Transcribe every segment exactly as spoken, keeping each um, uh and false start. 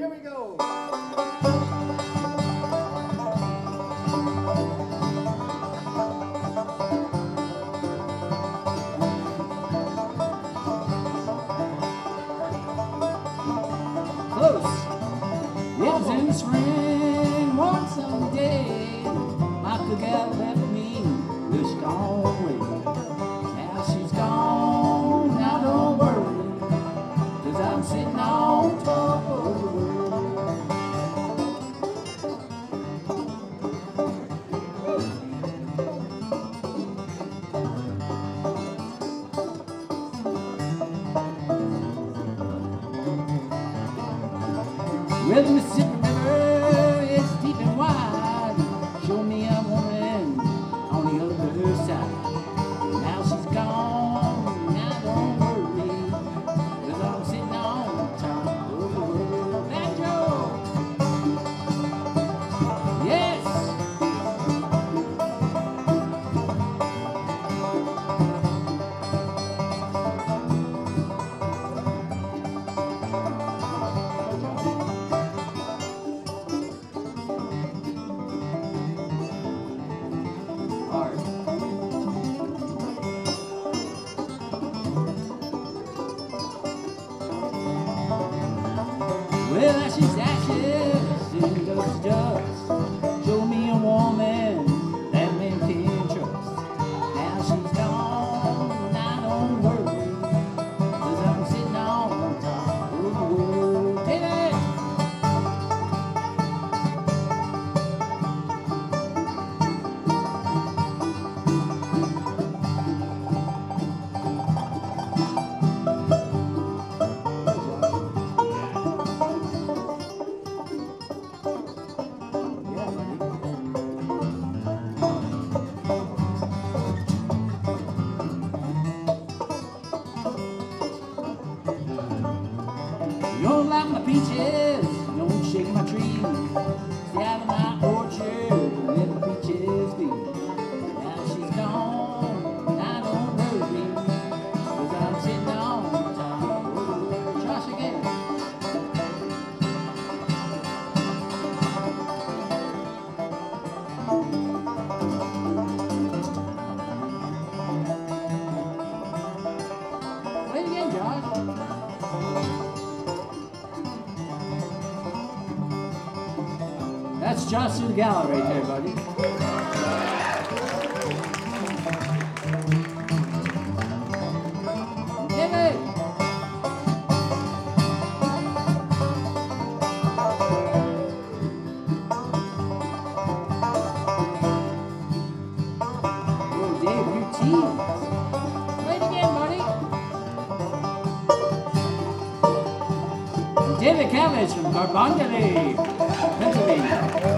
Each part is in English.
here we go. Close. It was in the spring, one someday. My cook gal left me, well, she gone away. Now she's gone, now don't worry, cause I'm sitting on top of the world. Well, the Mississippi River is deep and wide. Show me a woman on the other side. Now she's gone, now don't worry, cause I'm sitting on top of the world. That Joe! Yes! Hard. Well, ashes, ashes, and dust, dust. Show me a woman that man can trust. Now she's gone, now don't worry, cause I'm sitting on top of the world. David! Yeah, buddy. You don't like my peaches, don't shake my tree. Stay out of my orchard, let the peaches be. Now she's gone, now don't worry, cause I'm sitting on top of the world. Josh again. Play it again, Josh. That's Josh Sudagala right there, buddy. Give it! Oh, Dave, you tease. Play it again, buddy. David Cabbage from Carbondale, Pennsylvania.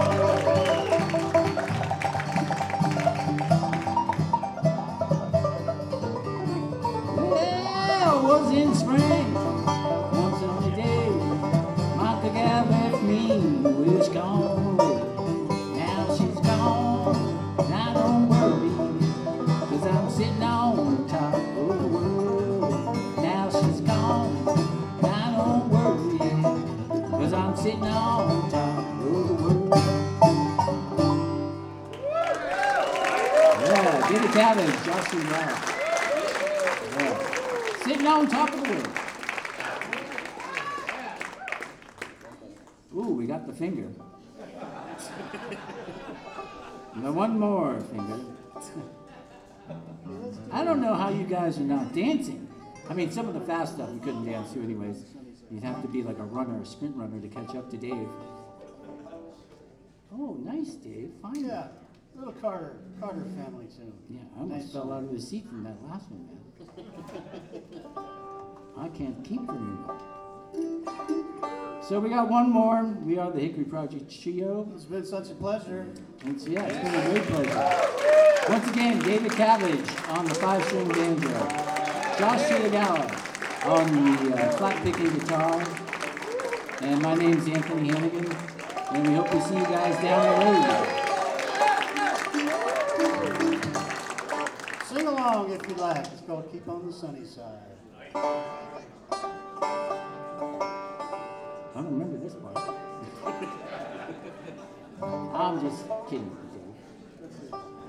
Well, it was in spring, one sunny day. My gal left me, well, she's gone away. Now she's gone, now don't worry, cause I'm sitting on top of the world. Now she's gone, now don't worry, cause I'm sitting on top of the world. Yeah, get a cabbage, Josh and Ralph. Yeah. Sitting on top of the world. Ooh, we got the finger. Now one more finger. I don't know how you guys are not dancing. I mean, some of the fast stuff you couldn't dance to anyways. You'd have to be like a runner, a sprint runner to catch up to Dave. Oh, nice, Dave. Fine. Yeah, little Carter, Carter family tune. Yeah, I almost Nice fell song. out of the seat from that last one, man. I can't keep from you. So we got one more. We are the Hickory Project Trio. It's been such a pleasure. It's, yeah, it's been a great pleasure. Once again, David Cabbage on the five-string banjo. Josh Sudagala on the uh, flat-picking guitar. And my name's Anthony Hannigan. And we hope to see you guys down the road. Sing along if you like. It's called Keep on the Sunny Side. I don't remember that. this part. I'm just kidding, Dave.